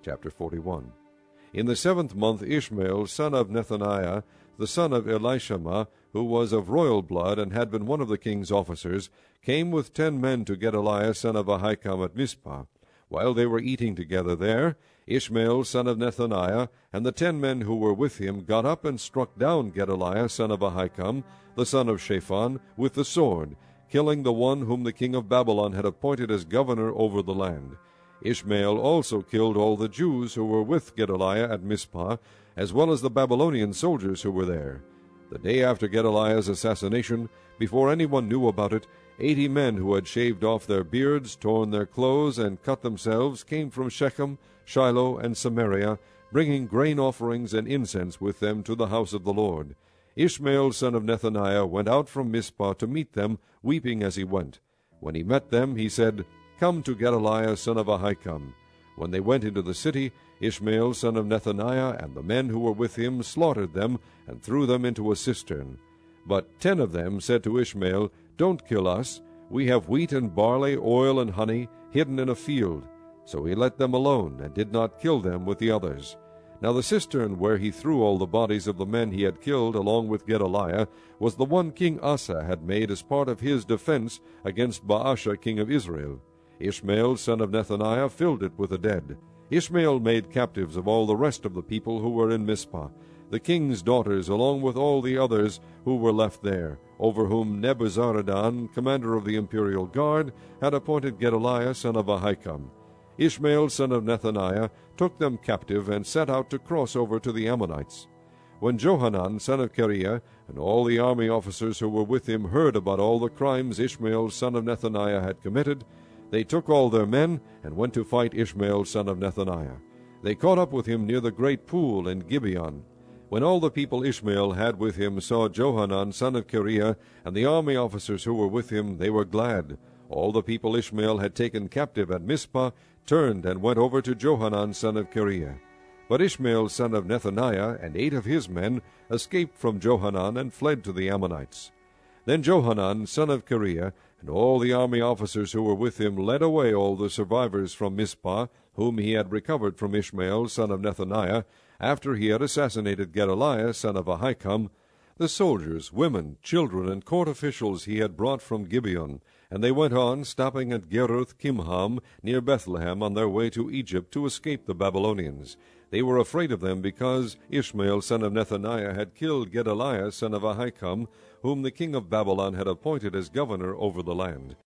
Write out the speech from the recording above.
Chapter 41. In the 7th month Ishmael, son of Nethaniah, the son of Elishama, who was of royal blood, and had been one of the king's officers, came with 10 men to Gedaliah, son of Ahikam, at Mizpah. While they were eating together there, Ishmael, son of Nethaniah, and the 10 men who were with him got up and struck down Gedaliah, son of Ahikam, the son of Shaphan, with the sword, killing the one whom the king of Babylon had appointed as governor over the land. Ishmael also killed all the Jews who were with Gedaliah at Mizpah, as well as the Babylonian soldiers who were there. The day after Gedaliah's assassination, before anyone knew about it, 80 men who had shaved off their beards, torn their clothes, and cut themselves came from Shechem, Shiloh, and Samaria, bringing grain offerings and incense with them to the house of the Lord. Ishmael, son of Nethaniah, went out from Mizpah to meet them, weeping as he went. When he met them, he said, "Come to Gedaliah, son of Ahikam." When they went into the city, Ishmael, son of Nethaniah, and the men who were with him slaughtered them, and threw them into a cistern. But 10 of them said to Ishmael, "Don't kill us. We have wheat and barley, oil and honey, hidden in a field." So he let them alone, and did not kill them with the others. Now the cistern where he threw all the bodies of the men he had killed along with Gedaliah was the one King Asa had made as part of his defense against Baasha king of Israel. Ishmael, son of Nethaniah, filled it with the dead. Ishmael made captives of all the rest of the people who were in Mizpah, the king's daughters, along with all the others who were left there, over whom Nebuzaradan, commander of the imperial guard, had appointed Gedaliah, son of Ahikam. Ishmael, son of Nethaniah, took them captive and set out to cross over to the Ammonites. When Johanan, son of Kareah, and all the army officers who were with him heard about all the crimes Ishmael, son of Nethaniah, had committed, they took all their men and went to fight Ishmael, son of Nethaniah. They caught up with him near the great pool in Gibeon. When all the people Ishmael had with him saw Johanan, son of Kareah, and the army officers who were with him, they were glad. All the people Ishmael had taken captive at Mizpah turned and went over to Johanan, son of Kareah. But Ishmael, son of Nethaniah, and 8 of his men escaped from Johanan and fled to the Ammonites. Then Johanan, son of Kareah, and all the army officers who were with him led away all the survivors from Mizpah, whom he had recovered from Ishmael, son of Nethaniah, after he had assassinated Gedaliah, son of Ahikam. The soldiers, women, children, and court officials he had brought from Gibeon, and they went on, stopping at Geruth Kimham, near Bethlehem, on their way to Egypt to escape the Babylonians. They were afraid of them because Ishmael, son of Nethaniah, had killed Gedaliah, son of Ahikam, whom the king of Babylon had appointed as governor over the land.